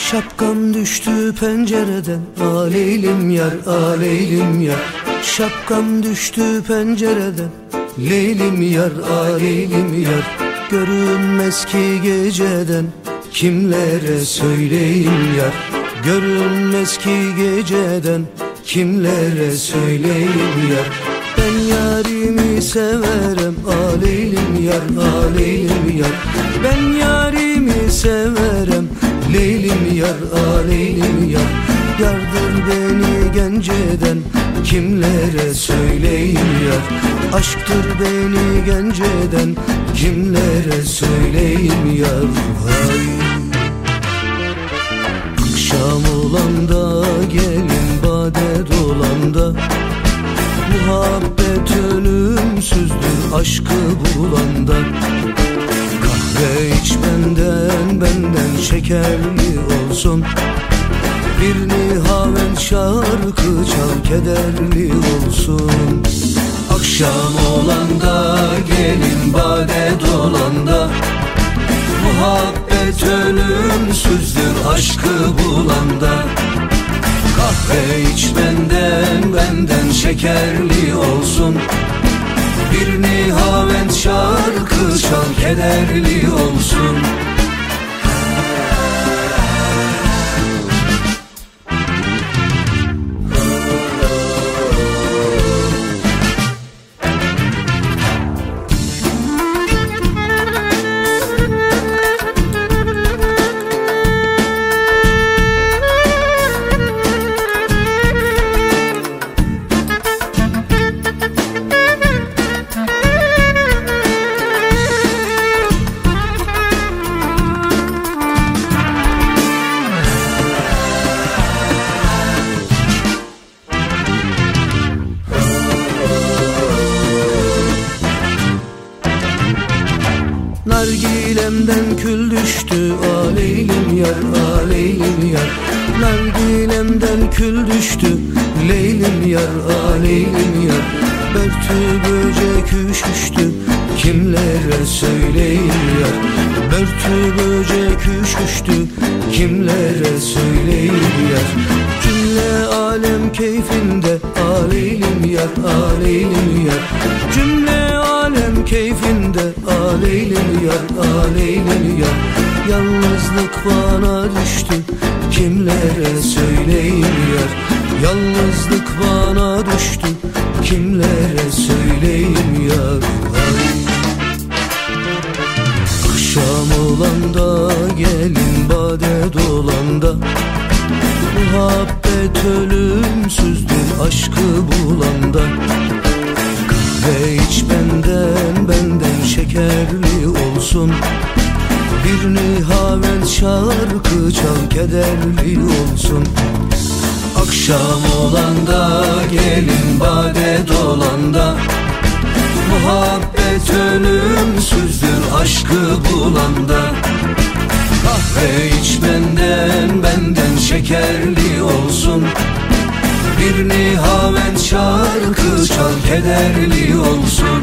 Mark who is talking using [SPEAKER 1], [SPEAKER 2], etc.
[SPEAKER 1] Şapkam düştü pencereden, aleylim yar, aleylim yar. Şapkam düştü pencereden, leylim yar, aleylim yar. Görünmez ki geceden, kimlere söyleyeyim yar. Görünmez ki geceden, kimlere söyleyeyim yar. Ben yarimi severim, aleylim yar, aleylim yar. Ben yarimi severim, leylim yar, aleylim yar. Yardır beni genceden, kimlere söyleyeyim yar. Aşktır beni genceden, kimlere söyleyeyim yar. Hay. Akşam olanda gelin bade dolanda, muhabbet ölümsüzdür aşkı bulanda. Kahve iç benden şekerli olsun. Bir nihaven şarkı çal kederli olsun. Akşam olanda gelin bade dolanda, muhabbet ölümsüzdür aşkı bulanda. Kahve iç benden şekerli olsun. Bir nihavent şarkı çal kederli olsun. Nargilemden kül düştü, aleylim yar, aleylim yar. Nargilemden kül düştü, leylim yar, aleylim yar. Börtü böcek üşüştü, kimlere söyleyeyim yar. Börtü böcek üşüştü, kimlere söyleyeyim yar. Cümle alem keyfinde, aleylim yar, aleylim yar. Cümle alem keyfinde, aleylim yar, aleylim yar. Yalnızlık bana düştü, kimlere söyleyeyim yar. Yalnızlık bana düştü, kimlere söyleyeyim yar. Ay. Akşam olanda gelin bade dolanda, muhabbet ölümsüzdür aşkı bulanda. Kahve iç benden şekerli olsun. Bir nihavent şarkı çal kederli olsun. Akşam olanda gelin bade dolanda, muhabbet ölümsüzdür aşkı bulanda. Kahve iç benden şekerli olsun. Bir nihavent şarkı çal kederli olsun.